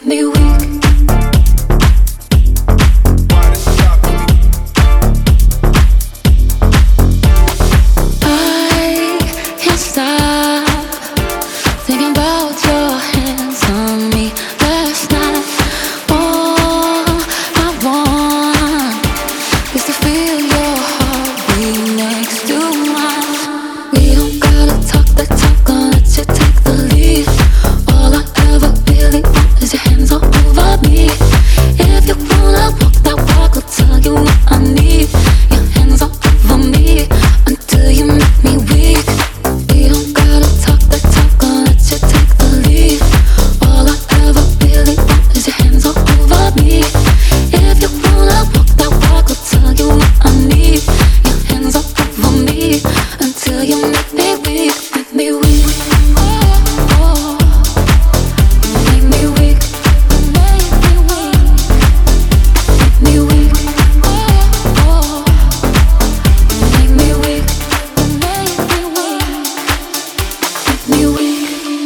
me weak. I can't stop thinking about your hands on me last night. All I want is to feel your heartbeat next to mine. We don't gotta talk that talk, I'll let you take the lead. All I ever really want is your hands all over me. If you wanna walk that walk, I'll tell you what I need. Your hands all over me until you make me weak. We don't gotta talk that talk, I'll let you take the lead. All I ever really want is your hands all over me. If you wanna walk that walk, I'll tell you what I need. Your hands all over me until you make me weak, make me weak. Oh, make me weak, make me weak, make me weak. Oh, make me weak, make me weak, make me weak.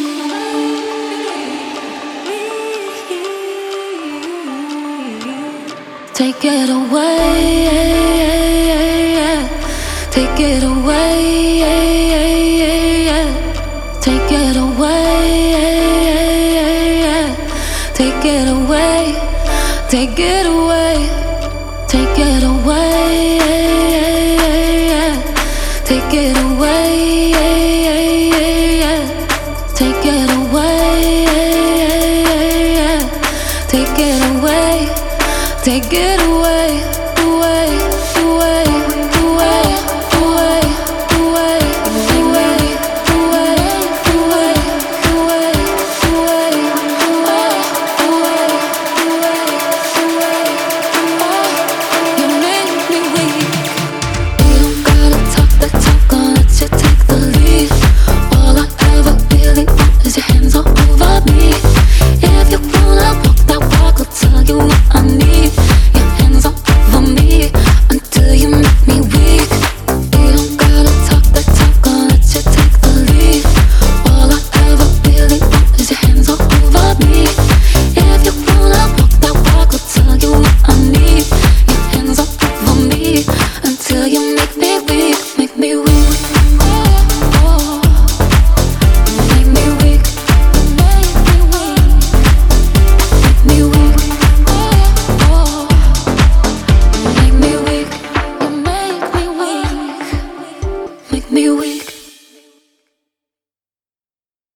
Take it away, take it away, take it away, take it away, take it away, take it away, take it away, take it away, take it away, take it away.